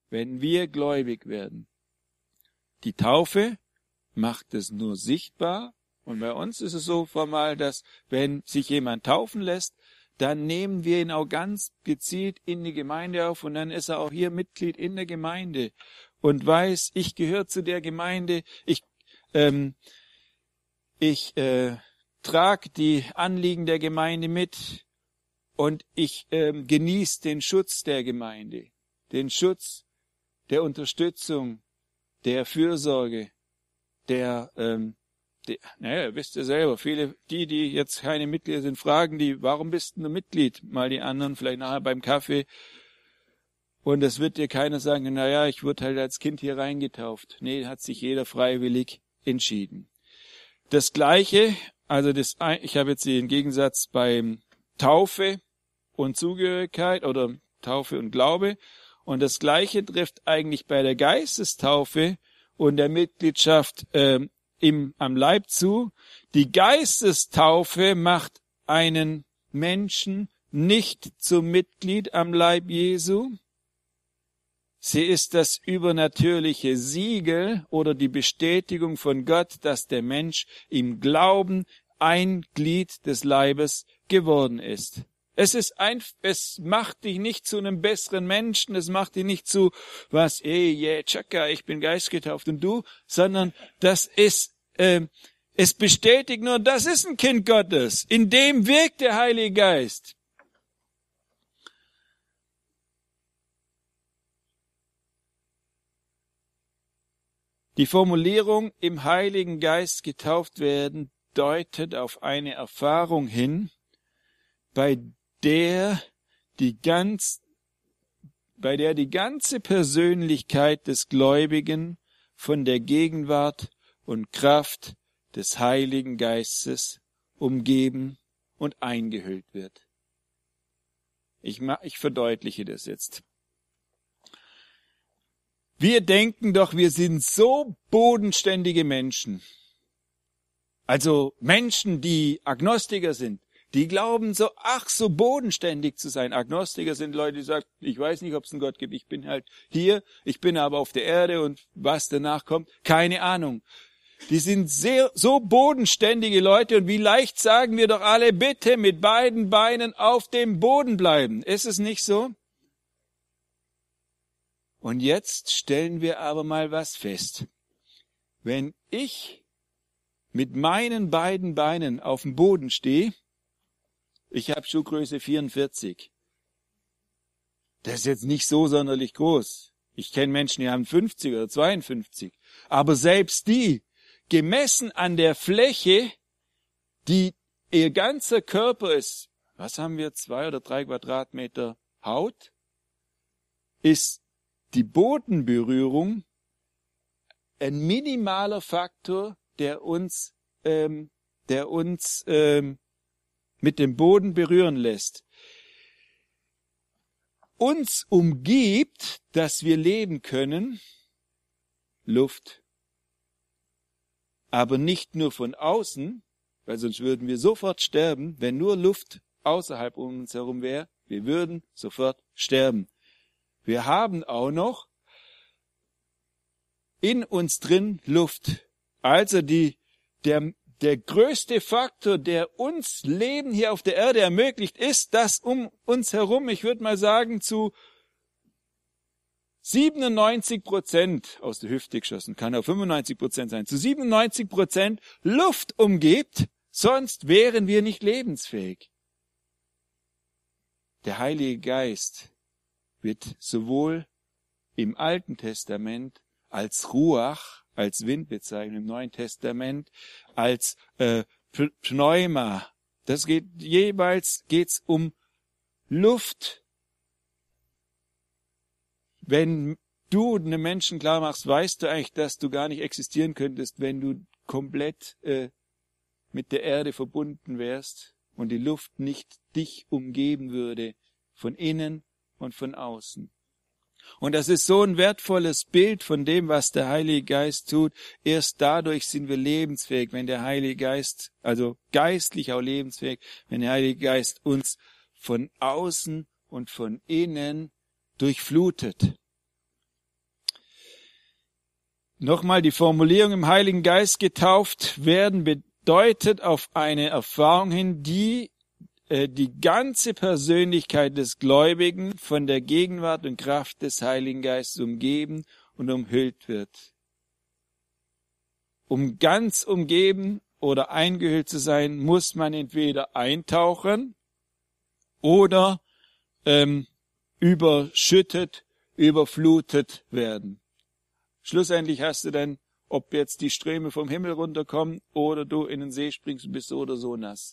wenn wir gläubig werden. Die Taufe macht es nur sichtbar. Und bei uns ist es so formal, dass wenn sich jemand taufen lässt, dann nehmen wir ihn auch ganz gezielt in die Gemeinde auf und dann ist er auch hier Mitglied in der Gemeinde und weiß, ich gehöre zu der Gemeinde, ich trage die Anliegen der Gemeinde mit und ich genieße den Schutz der Gemeinde, den Schutz der Unterstützung, der Fürsorge, naja, wisst ihr selber, viele, die jetzt keine Mitglieder sind, fragen die, warum bist du Mitglied? Mal die anderen, vielleicht nachher beim Kaffee. Und es wird dir keiner sagen, naja, ich wurde halt als Kind hier reingetauft. Nee, hat sich jeder freiwillig entschieden. Das Gleiche, also ich habe jetzt den Gegensatz beim Taufe und Zugehörigkeit oder Taufe und Glaube. Und das Gleiche trifft eigentlich bei der Geistestaufe und der Mitgliedschaft am Leib zu. Die Geistestaufe macht einen Menschen nicht zum Mitglied am Leib Jesu. Sie ist das übernatürliche Siegel oder die Bestätigung von Gott, dass der Mensch im Glauben ein Glied des Leibes geworden ist. Es macht dich nicht zu einem besseren Menschen, es macht dich nicht zu, tschakka, ich bin geistgetauft und du, sondern das ist, es bestätigt nur, das ist ein Kind Gottes, in dem wirkt der Heilige Geist. Die Formulierung im Heiligen Geist getauft werden deutet auf eine Erfahrung hin, bei der die ganze Persönlichkeit des Gläubigen von der Gegenwart und Kraft des Heiligen Geistes umgeben und eingehüllt wird. Ich verdeutliche das jetzt. Wir denken doch, wir sind so bodenständige Menschen. Also Menschen, die Agnostiker sind. Die glauben so bodenständig zu sein. Agnostiker sind Leute, die sagen, ich weiß nicht, ob es einen Gott gibt. Ich bin halt hier, ich bin aber auf der Erde und was danach kommt, keine Ahnung. Die sind so bodenständige Leute und wie leicht sagen wir doch alle, bitte mit beiden Beinen auf dem Boden bleiben. Ist es nicht so? Und jetzt stellen wir aber mal was fest. Wenn ich mit meinen beiden Beinen auf dem Boden stehe, ich habe Schuhgröße 44. Das ist jetzt nicht so sonderlich groß. Ich kenne Menschen, die haben 50 oder 52. Aber selbst die, gemessen an der Fläche, die ihr ganzer Körper ist, was haben wir, 2 oder 3 Quadratmeter Haut, ist die Bodenberührung ein minimaler Faktor, der uns mit dem Boden berühren lässt. Uns umgibt, dass wir leben können, Luft. Aber nicht nur von außen, weil sonst würden wir sofort sterben, wenn nur Luft außerhalb um uns herum wäre, wir würden sofort sterben. Wir haben auch noch in uns drin Luft. Also der größte Faktor, der uns Leben hier auf der Erde ermöglicht, ist, dass um uns herum, ich würde mal sagen, zu 97% aus der Hüfte geschossen, kann auch 95% sein, zu 97% Luft umgibt, sonst wären wir nicht lebensfähig. Der Heilige Geist wird sowohl im Alten Testament als Ruach, als Wind bezeichnet, im Neuen Testament als Pneuma. Geht's um Luft. Wenn du einem Menschen klar machst, weißt du eigentlich, dass du gar nicht existieren könntest, wenn du komplett mit der Erde verbunden wärst und die Luft nicht dich umgeben würde, von innen und von außen. Und das ist so ein wertvolles Bild von dem, was der Heilige Geist tut. Erst dadurch sind wir lebensfähig, wenn der Heilige Geist, also geistlich auch lebensfähig, wenn der Heilige Geist uns von außen und von innen durchflutet. Nochmal die Formulierung im Heiligen Geist getauft werden bedeutet auf eine Erfahrung hin, die die ganze Persönlichkeit des Gläubigen von der Gegenwart und Kraft des Heiligen Geistes umgeben und umhüllt wird. Um ganz umgeben oder eingehüllt zu sein, muss man entweder eintauchen oder überschüttet, überflutet werden. Schlussendlich hast du dann, ob jetzt die Ströme vom Himmel runterkommen oder du in den See springst und bist so oder so nass.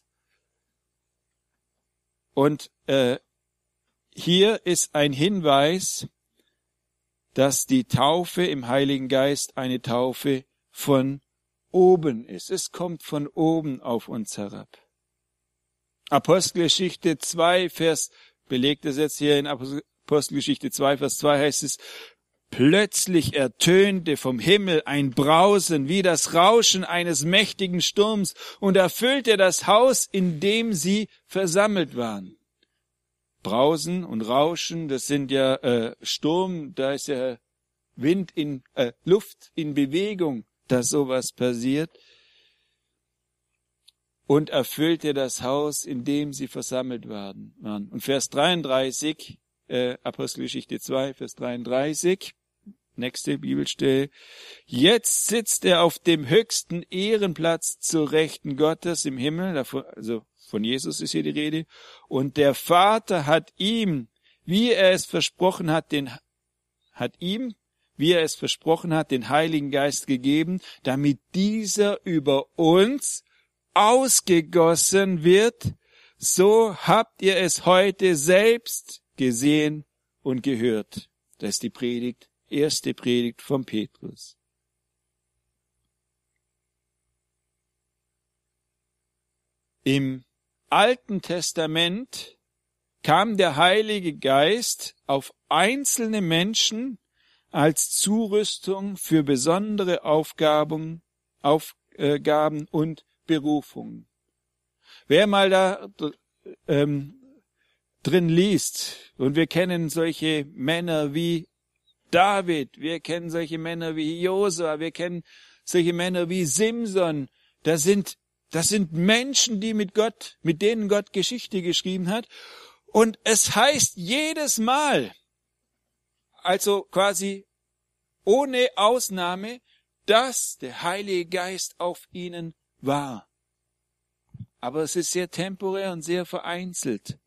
Und hier ist ein Hinweis, dass die Taufe im Heiligen Geist eine Taufe von oben ist. Es kommt von oben auf uns herab. Apostelgeschichte 2, belegt es jetzt hier in Apostelgeschichte 2, Vers 2 heißt es, plötzlich ertönte vom Himmel ein Brausen wie das Rauschen eines mächtigen Sturms und erfüllte das Haus, in dem sie versammelt waren. Brausen und Rauschen, das sind ja Sturm, da ist ja Wind Luft in Bewegung, dass sowas passiert. Und erfüllte das Haus, in dem sie versammelt waren. Und Vers 33, Apostelgeschichte 2, Vers 33, nächste Bibelstelle. Jetzt sitzt er auf dem höchsten Ehrenplatz zur Wie Gottes im Himmel, also von Jesus ist hier die Rede, und der Vater hat ihm, wie er es versprochen hat, den Heiligen Geist gegeben, damit dieser über uns ausgegossen wird, so habt ihr es heute selbst gesehen und gehört. Das ist die Predigt, erste Predigt von Petrus. Im Alten Testament kam der Heilige Geist auf einzelne Menschen als Zurüstung für besondere Aufgaben und Berufungen. Wer mal da drin liest, und wir kennen solche Männer wie David, wir kennen solche Männer wie Josua, wir kennen solche Männer wie Simson, das sind Menschen, die mit denen Gott Geschichte geschrieben hat. Und es heißt jedes Mal, also quasi ohne Ausnahme, dass der Heilige Geist auf ihnen war. Aber es ist sehr temporär und sehr vereinzelt.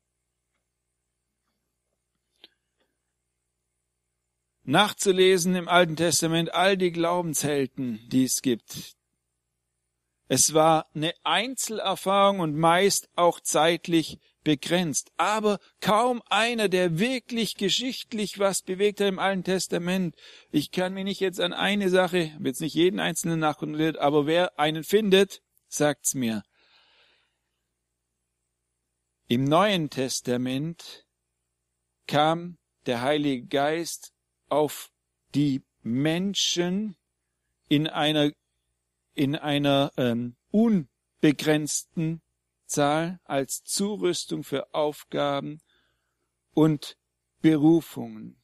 Nachzulesen im Alten Testament all die Glaubenshelden, die es gibt. Es war eine Einzelerfahrung und meist auch zeitlich begrenzt. Aber kaum einer, der wirklich geschichtlich was bewegt hat im Alten Testament. Ich kann mich nicht jetzt an eine Sache, habe jetzt nicht jeden Einzelnen nachkontrolliert, aber wer einen findet, sagt's mir. Im Neuen Testament kam der Heilige Geist auf die Menschen in einer unbegrenzten Zahl als Zurüstung für Aufgaben und Berufungen.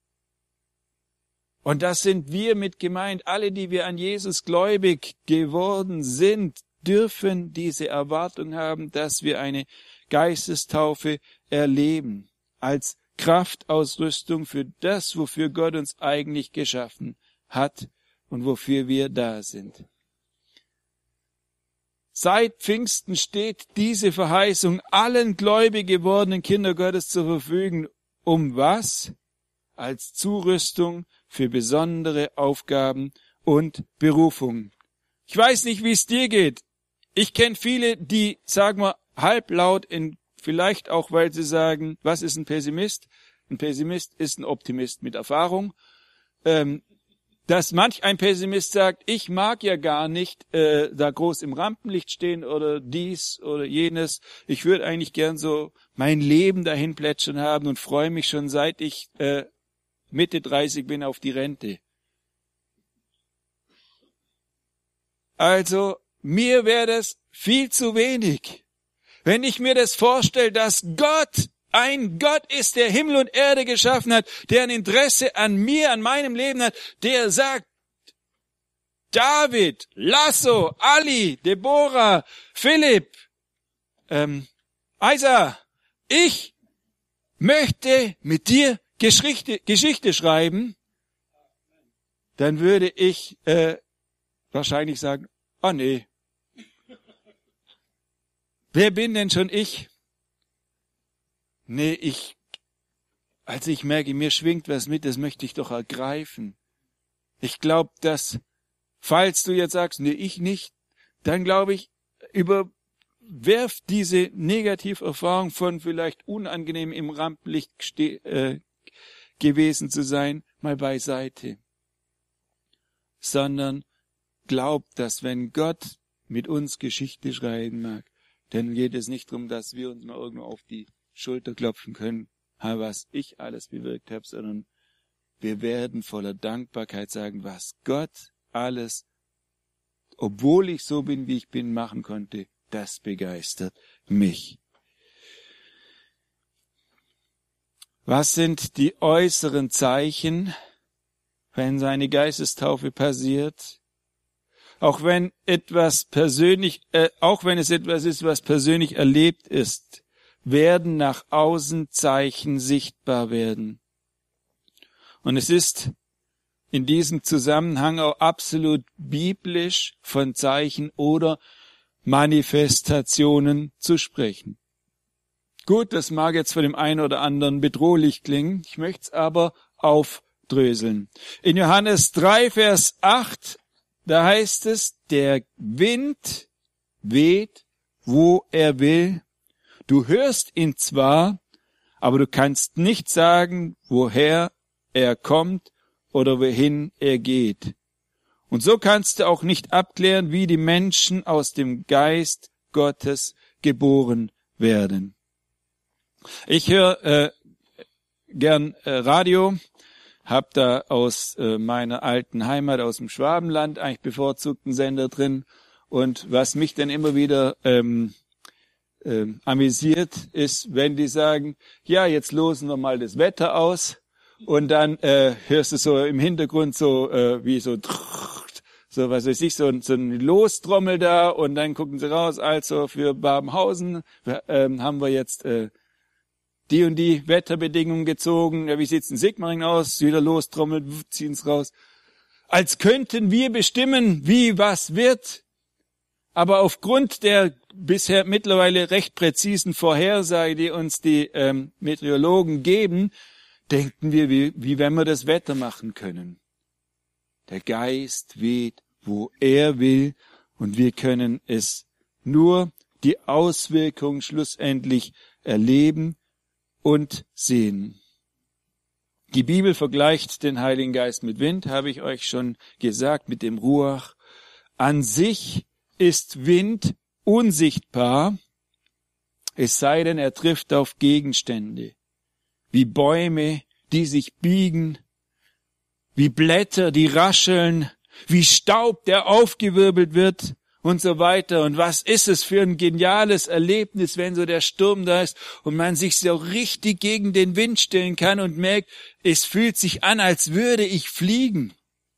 Und das sind wir mit gemeint. Alle, die wir an Jesus gläubig geworden sind, dürfen diese Erwartung haben, dass wir eine Geistestaufe erleben, als Kraftausrüstung für das, wofür Gott uns eigentlich geschaffen hat und wofür wir da sind. Seit Pfingsten steht diese Verheißung allen gläubig gewordenen Kindern Gottes zur Verfügung. Um was? Als Zurüstung für besondere Aufgaben und Berufungen. Ich weiß nicht, wie es dir geht. Ich kenne viele, die, sagen wir, halblaut, vielleicht auch, weil sie sagen, was ist ein Pessimist? Ein Pessimist ist ein Optimist mit Erfahrung. Dass manch ein Pessimist sagt, ich mag ja gar nicht da groß im Rampenlicht stehen oder dies oder jenes. Ich würde eigentlich gern so mein Leben dahin plätschern haben und freue mich schon seit ich Mitte 30 bin auf die Rente. Also mir wäre das viel zu wenig. Wenn ich mir das vorstelle, dass Gott ein Gott ist, der Himmel und Erde geschaffen hat, der ein Interesse an mir, an meinem Leben hat, der sagt, David, Lasso, Ali, Deborah, Philipp, Isa, ich möchte mit dir Geschichte schreiben, dann würde ich wahrscheinlich sagen, oh nee, wer bin denn schon ich? Nee, ich merke, mir schwingt was mit, das möchte ich doch ergreifen. Ich glaube, dass, falls du jetzt sagst, nee, ich nicht, dann glaube ich, überwerf diese Negativerfahrung von vielleicht unangenehm im Rampenlicht gewesen zu sein, mal beiseite. Sondern glaubt, dass wenn Gott mit uns Geschichte schreiben mag, dann geht es nicht darum, dass wir uns mal irgendwo auf die Schulter klopfen können, was ich alles bewirkt habe, sondern wir werden voller Dankbarkeit sagen, was Gott alles, obwohl ich so bin, wie ich bin, machen konnte, das begeistert mich. Was sind die äußeren Zeichen, wenn seine Geistestaufe passiert? Auch wenn es etwas ist, was persönlich erlebt ist, werden nach außen Zeichen sichtbar werden. Und es ist in diesem Zusammenhang auch absolut biblisch von Zeichen oder Manifestationen zu sprechen. Gut, das mag jetzt von dem einen oder anderen bedrohlich klingen, ich möchte es aber aufdröseln. In Johannes 3, Vers 8, da heißt es, der Wind weht, wo er will. Du hörst ihn zwar, aber du kannst nicht sagen, woher er kommt oder wohin er geht. Und so kannst du auch nicht abklären, wie die Menschen aus dem Geist Gottes geboren werden. Ich höre gern Radio, habe da aus meiner alten Heimat, aus dem Schwabenland, eigentlich bevorzugten Sender drin. Und was mich dann immer wieder amüsiert, ist, wenn die sagen, ja, jetzt losen wir mal das Wetter aus. Und dann hörst du so im Hintergrund so wie so was weiß ich, so ein Lostrommel da. Und dann gucken sie raus, also für Babenhausen haben wir jetzt die und die Wetterbedingungen gezogen. Ja, wie sieht's in Sigmaringen aus? Wieder Lostrommel, ziehen's raus. Als könnten wir bestimmen, wie was wird. Aber aufgrund der bisher mittlerweile recht präzisen Vorhersage, die uns die Meteorologen geben, denken wir, wie wenn wir das Wetter machen können. Der Geist weht, wo er will, und wir können es nur die Auswirkungen schlussendlich erleben und sehen. Die Bibel vergleicht den Heiligen Geist mit Wind, habe ich euch schon gesagt, mit dem Ruach. An sich ist Wind unsichtbar, es sei denn, er trifft auf Gegenstände, wie Bäume, die sich biegen, wie Blätter, die rascheln, wie Staub, der aufgewirbelt wird und so weiter. Und was ist es für ein geniales Erlebnis, wenn so der Sturm da ist und man sich so richtig gegen den Wind stellen kann und merkt, es fühlt sich an, als würde ich fliegen.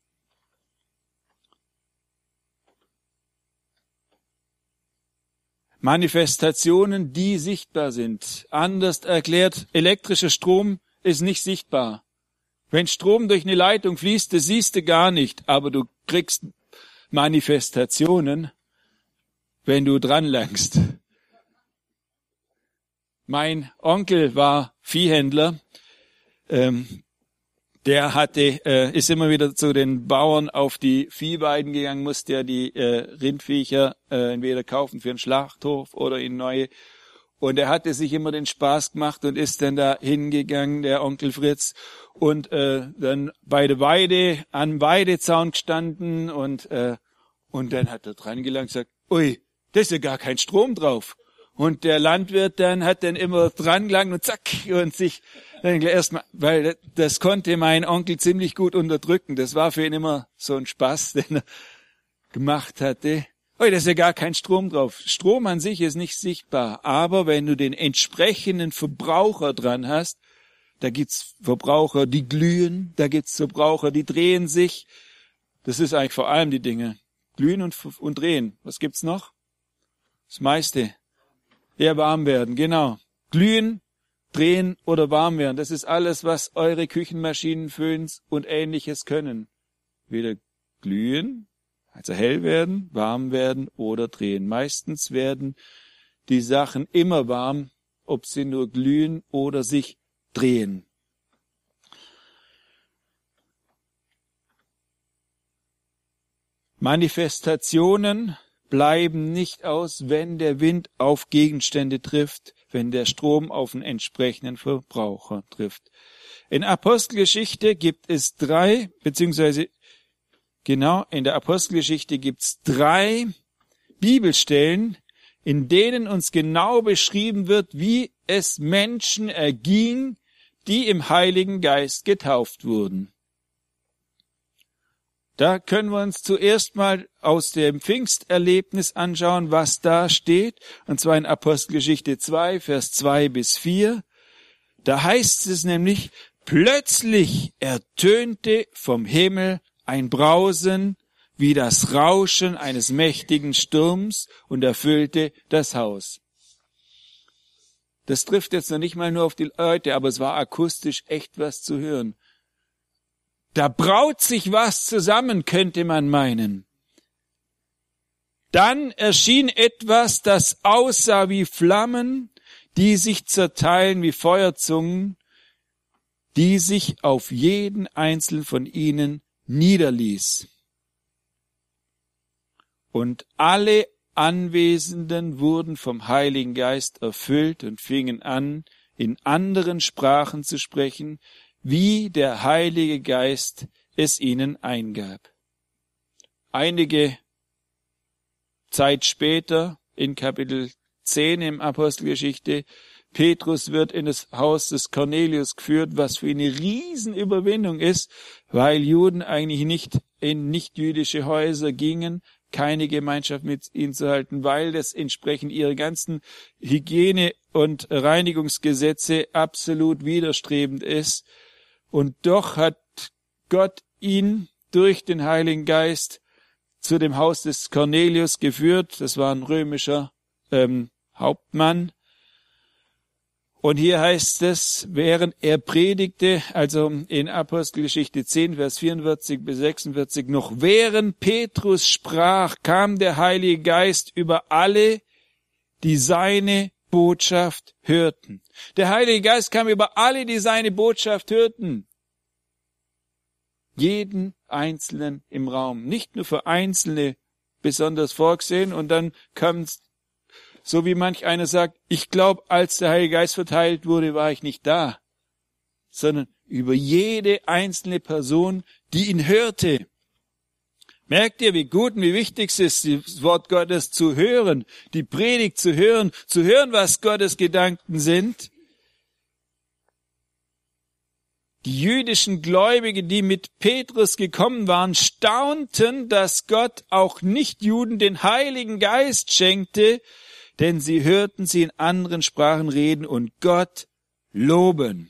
Manifestationen, die sichtbar sind. Anders erklärt, elektrischer Strom ist nicht sichtbar. Wenn Strom durch eine Leitung fließt, das siehst du gar nicht, aber du kriegst Manifestationen, wenn du dran langst. Mein Onkel war Viehhändler. Der ist immer wieder zu den Bauern auf die Viehweiden gegangen, musste ja die Rindviecher entweder kaufen für einen Schlachthof oder in neue. Und er hatte sich immer den Spaß gemacht und ist dann da hingegangen, der Onkel Fritz, und dann bei der Weide am Weidezaun gestanden und dann hat er dran gelangt und gesagt, ui, da ist ja gar kein Strom drauf. Und der Landwirt hat dann immer dran gelangt und zack, und sich dann erstmal, weil das konnte mein Onkel ziemlich gut unterdrücken. Das war für ihn immer so ein Spaß, den er gemacht hatte. Oh, da ist ja gar kein Strom drauf. Strom an sich ist nicht sichtbar, aber wenn du den entsprechenden Verbraucher dran hast, da gibt's Verbraucher, die glühen, da gibt's Verbraucher, die drehen sich. Das ist eigentlich vor allem die Dinge. Glühen und drehen. Was gibt's noch? Das meiste. Ja, warm werden, genau. Glühen, drehen oder warm werden. Das ist alles, was eure Küchenmaschinen, Föhns und Ähnliches können. Wieder glühen, also hell werden, warm werden oder drehen. Meistens werden die Sachen immer warm, ob sie nur glühen oder sich drehen. Manifestationen bleiben nicht aus, wenn der Wind auf Gegenstände trifft, wenn der Strom auf den entsprechenden Verbraucher trifft. In Apostelgeschichte gibt es in der Apostelgeschichte gibt es 3 Bibelstellen, in denen uns genau beschrieben wird, wie es Menschen erging, die im Heiligen Geist getauft wurden. Da können wir uns zuerst mal aus dem Pfingsterlebnis anschauen, was da steht, und zwar in Apostelgeschichte 2, Vers 2 bis 4. Da heißt es nämlich, plötzlich ertönte vom Himmel ein Brausen wie das Rauschen eines mächtigen Sturms und erfüllte das Haus. Das trifft jetzt noch nicht mal nur auf die Leute, aber es war akustisch echt was zu hören. Da braut sich was zusammen, könnte man meinen. Dann erschien etwas, das aussah wie Flammen, die sich zerteilen wie Feuerzungen, die sich auf jeden einzelnen von ihnen niederließ. Und alle Anwesenden wurden vom Heiligen Geist erfüllt und fingen an, in anderen Sprachen zu sprechen, wie der Heilige Geist es ihnen eingab. Einige Zeit später, in Kapitel 10 im Apostelgeschichte, Petrus wird in das Haus des Cornelius geführt, was für ihn eine Riesenüberwindung ist, weil Juden eigentlich nicht in nichtjüdische Häuser gingen, keine Gemeinschaft mit ihnen zu halten, weil das entsprechend ihre ganzen Hygiene- und Reinigungsgesetze absolut widerstrebend ist. Und doch hat Gott ihn durch den Heiligen Geist zu dem Haus des Cornelius geführt. Das war ein römischer Hauptmann. Und hier heißt es, während er predigte, also in Apostelgeschichte 10, Vers 44 bis 46, noch während Petrus sprach, kam der Heilige Geist über alle, die seine Botschaft hörten. Der Heilige Geist kam über alle, die seine Botschaft hörten. Jeden Einzelnen im Raum. Nicht nur für Einzelne besonders vorgesehen und dann kommt's, so wie manch einer sagt, ich glaube, als der Heilige Geist verteilt wurde, war ich nicht da, sondern über jede einzelne Person, die ihn hörte. Merkt ihr, wie gut und wie wichtig es ist, das Wort Gottes zu hören, die Predigt zu hören, was Gottes Gedanken sind? Die jüdischen Gläubigen, die mit Petrus gekommen waren, staunten, dass Gott auch Nichtjuden den Heiligen Geist schenkte, denn sie hörten sie in anderen Sprachen reden und Gott loben.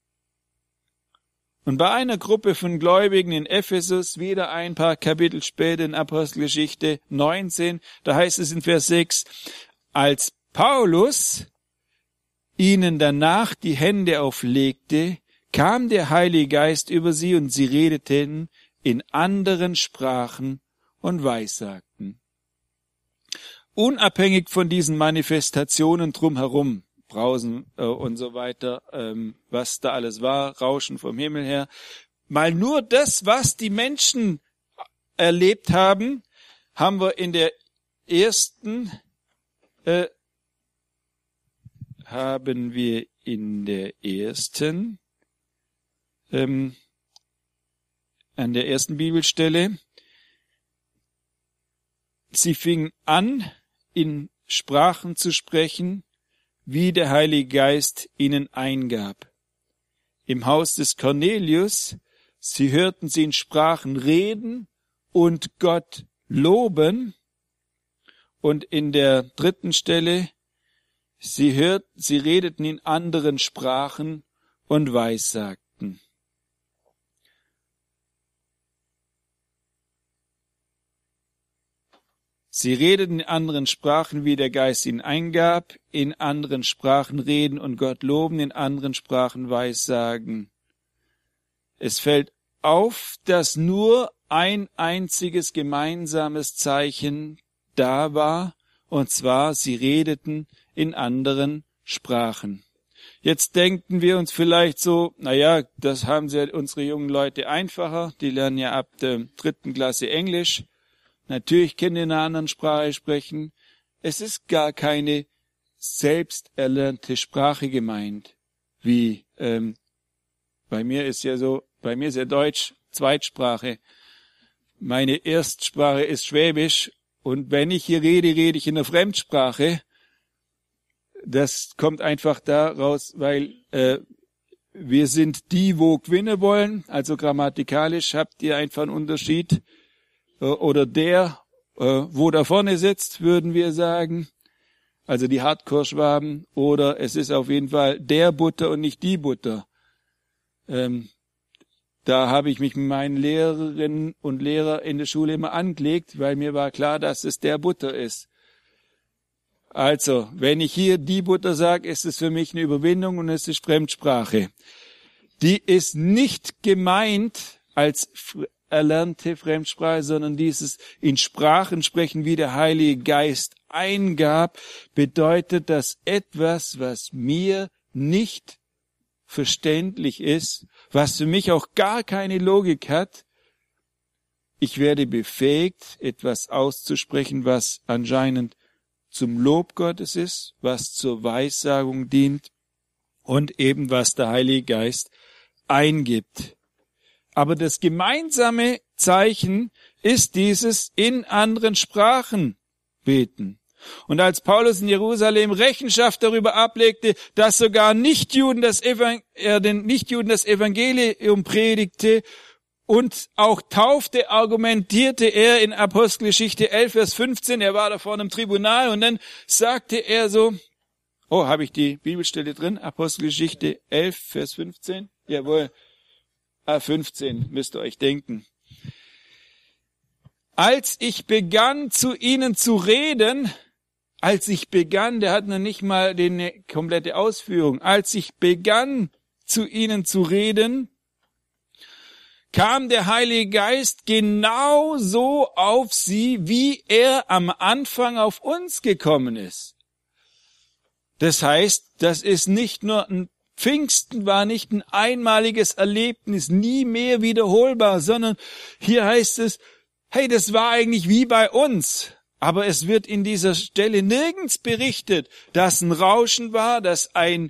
Und bei einer Gruppe von Gläubigen in Ephesus, wieder ein paar Kapitel später in Apostelgeschichte 19, da heißt es in Vers 6, als Paulus ihnen danach die Hände auflegte, kam der Heilige Geist über sie und sie redeten in anderen Sprachen und weissagten. Unabhängig von diesen Manifestationen drumherum, Brausen und so weiter, was da alles war, Rauschen vom Himmel her, mal nur das, was die Menschen erlebt haben, haben wir in der ersten an der ersten Bibelstelle. Sie fingen an, in Sprachen zu sprechen, wie der Heilige Geist ihnen eingab. Im Haus des Cornelius, sie hörten sie in Sprachen reden und Gott loben. Und in der dritten Stelle, sie redeten in anderen Sprachen und weissagten. Sie redeten in anderen Sprachen, wie der Geist ihnen eingab, in anderen Sprachen reden und Gott loben, in anderen Sprachen weissagen. Es fällt auf, dass nur ein einziges gemeinsames Zeichen da war, und zwar, sie redeten in anderen Sprachen. Jetzt denken wir uns vielleicht so, naja, das haben sie unsere jungen Leute einfacher, die lernen ja ab der 3. Klasse Englisch. Natürlich können die in einer anderen Sprache sprechen. Es ist gar keine selbst erlernte Sprache gemeint, wie bei mir ist ja Deutsch Zweitsprache. Meine Erstsprache ist Schwäbisch und wenn ich hier rede, rede ich in einer Fremdsprache. Das kommt einfach daraus, weil wir sind die, wo gewinnen wollen. Also grammatikalisch habt ihr einfach einen Unterschied. Oder der, wo da vorne sitzt, würden wir sagen. Also die Hardcore-Schwaben. Oder es ist auf jeden Fall der Butter und nicht die Butter. Da habe ich mich mit meinen Lehrerinnen und Lehrern in der Schule immer angelegt, weil mir war klar, dass es der Butter ist. Also, wenn ich hier die Butter sage, ist es für mich eine Überwindung und es ist Fremdsprache. Die ist nicht gemeint als erlernte Fremdsprache, sondern dieses in Sprachen sprechen, wie der Heilige Geist eingab, bedeutet, dass etwas, was mir nicht verständlich ist, was für mich auch gar keine Logik hat, ich werde befähigt, etwas auszusprechen, was anscheinend zum Lob Gottes ist, was zur Weissagung dient und eben was der Heilige Geist eingibt. Aber das gemeinsame Zeichen ist dieses in anderen Sprachen beten. Und als Paulus in Jerusalem Rechenschaft darüber ablegte, dass sogar den Nichtjuden das Evangelium predigte und auch taufte, argumentierte er in Apostelgeschichte 11, Vers 15, er war da vorne im Tribunal und dann sagte er so, habe ich die Bibelstelle drin? Apostelgeschichte 11, Vers 15? Jawohl, 15, müsst ihr euch denken. Als ich begann, zu ihnen zu reden, der hat noch nicht mal eine komplette Ausführung, als ich begann, zu ihnen zu reden, kam der Heilige Geist genauso auf sie, wie er am Anfang auf uns gekommen ist. Das heißt, das ist nicht nur Pfingsten war nicht ein einmaliges Erlebnis, nie mehr wiederholbar, sondern hier heißt es, hey, das war eigentlich wie bei uns. Aber es wird in dieser Stelle nirgends berichtet, dass ein Rauschen war, dass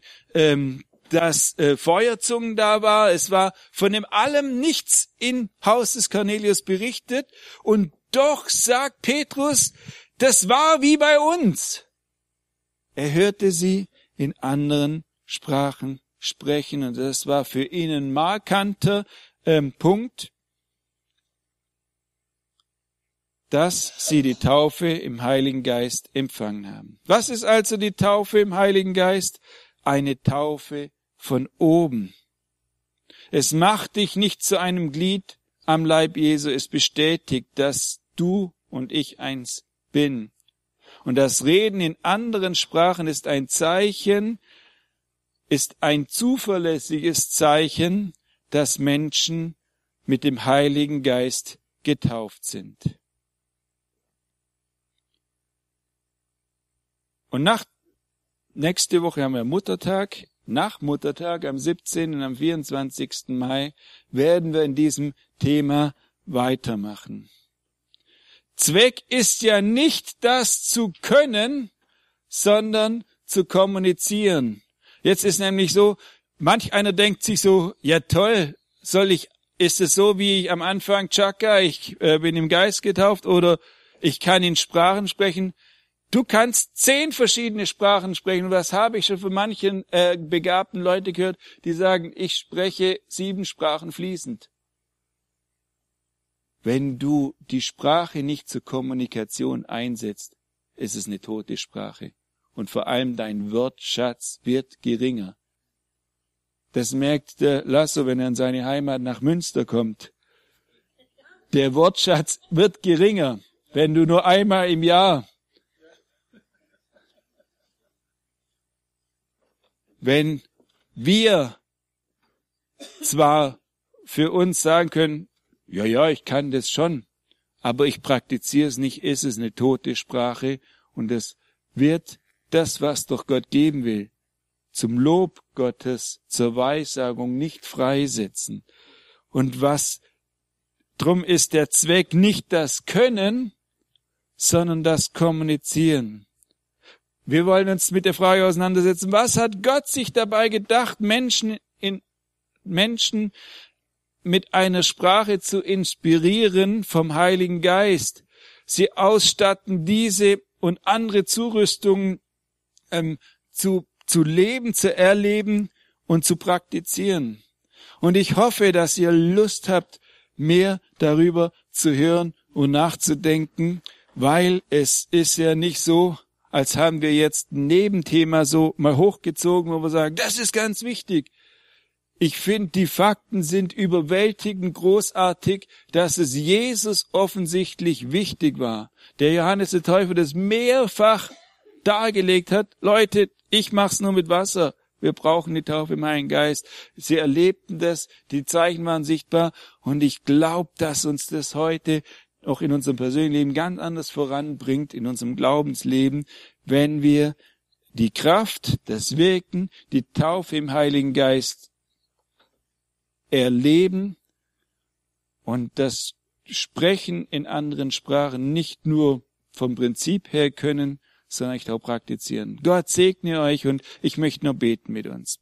Feuerzungen da war. Es war von dem allem nichts im Haus des Cornelius berichtet. Und doch sagt Petrus, das war wie bei uns. Er hörte sie in anderen Sprachen sprechen. Und das war für ihn ein markanter Punkt, dass sie die Taufe im Heiligen Geist empfangen haben. Was ist also die Taufe im Heiligen Geist? Eine Taufe von oben. Es macht dich nicht zu einem Glied am Leib Jesu. Es bestätigt, dass du und ich eins bin. Und das Reden in anderen Sprachen ist ein Zeichen, ist ein zuverlässiges Zeichen, dass Menschen mit dem Heiligen Geist getauft sind. Und nächste Woche haben wir Muttertag. Nach Muttertag am 17. und am 24. Mai werden wir in diesem Thema weitermachen. Zweck ist ja nicht das zu können, sondern zu kommunizieren. Jetzt ist nämlich so, manch einer denkt sich so, ja toll, ist es so wie ich am Anfang, Chaka, ich bin im Geist getauft oder ich kann in Sprachen sprechen. Du kannst 10 verschiedene Sprachen sprechen. Und was habe ich schon von manchen begabten Leuten gehört, die sagen, ich spreche 7 Sprachen fließend. Wenn du die Sprache nicht zur Kommunikation einsetzt, ist es eine tote Sprache. Und vor allem dein Wortschatz wird geringer. Das merkt der Lasso, wenn er in seine Heimat nach Münster kommt. Der Wortschatz wird geringer. wenn du nur einmal im Jahr, wenn wir zwar für uns sagen können, ja, ich kann das schon, aber ich praktiziere es nicht, ist es eine tote Sprache und es wird das, was doch Gott geben will, zum Lob Gottes, zur Weissagung nicht freisetzen. Und drum ist der Zweck nicht das Können, sondern das Kommunizieren. Wir wollen uns mit der Frage auseinandersetzen, was hat Gott sich dabei gedacht, Menschen mit einer Sprache zu inspirieren vom Heiligen Geist, sie ausstatten, diese und andere Zurüstungen zu leben, zu erleben und zu praktizieren. Und ich hoffe, dass ihr Lust habt, mehr darüber zu hören und nachzudenken, weil es ist ja nicht so, als haben wir jetzt ein Nebenthema so mal hochgezogen, wo wir sagen, das ist ganz wichtig. Ich finde, die Fakten sind überwältigend großartig, dass es Jesus offensichtlich wichtig war. Der Johannes der Täufer das mehrfach dargelegt hat. Leute, ich mach's nur mit Wasser. Wir brauchen die Taufe im Heiligen Geist. Sie erlebten das, die Zeichen waren sichtbar und ich glaube, dass uns das heute auch in unserem persönlichen Leben ganz anders voranbringt, in unserem Glaubensleben, wenn wir die Kraft, das Wirken, die Taufe im Heiligen Geist erleben und das Sprechen in anderen Sprachen nicht nur vom Prinzip her können, sondern echt auch praktizieren. Gott segne euch und ich möchte nur beten mit uns.